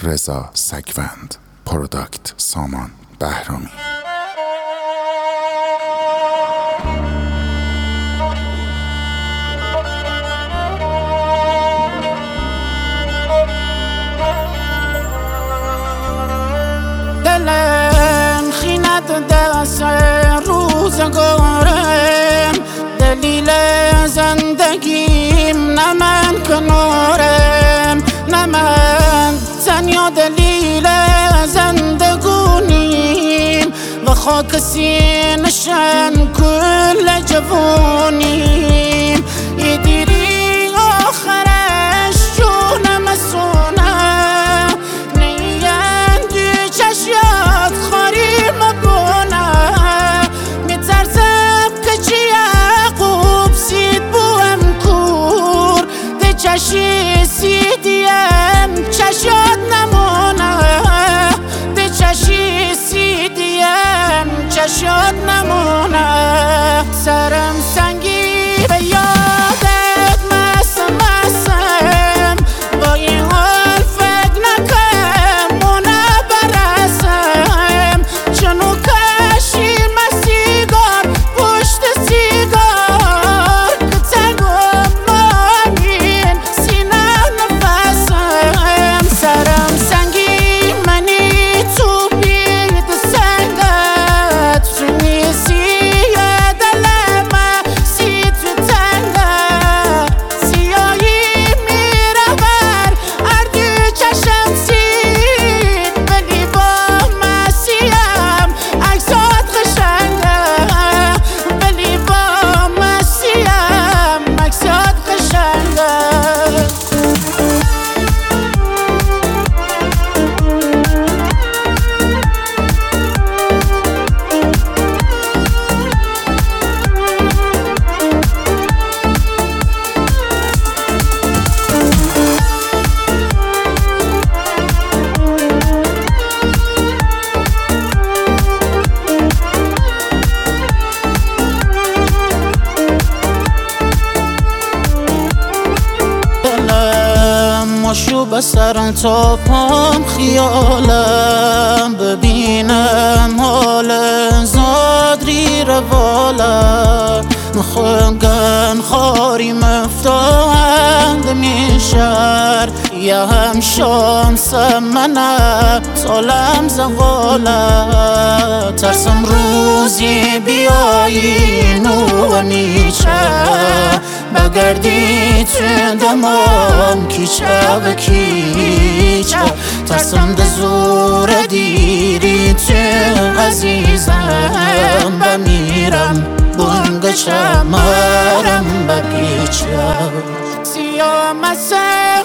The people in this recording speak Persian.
رضا سگوند، پروداکت سامان بهرامی. دلم خیند دست روزگارم، دلیل زندگیم نه من کنارم، نه من تنیا دلیل زندگونیم و خاک سینه‌شان کل جوونیم. یه دیری آخرش جونم سونه نیندی چشیات خاریم بونه، میترسم که چی یعقوب سید بوم کور ده چشی سیدیم چشیات نمونه، ده چشی سیدیم چشیات نمونه. سرم سنگی به یادت مسم با این حال فکر نکن مونه برسم، چنو کشیم سیگار پشت سیگار که تنگم مانین سینه نفسم. سرم سنگی منی تو بید سنگت تو نیسی دلم سی تو تنگت سیاهی میره بر اردی چشم سید، ولی با مسیم عکسات قشنگه، ولی با مسیم عکسات قشنگه. ماشو بسرن تا پام خیالم، ببینم حال زادری روالم، مخنگن خاری مفتاند میشر یا هم شانسم منم سالم زغاله، ترسم روزی بیایی نو نیچه بگردی تو دمام کیچه و کیچه، ترسم ده زور دیری تو عزیزم بمیرم بونگ چمرم بپیچه. سیاه مسه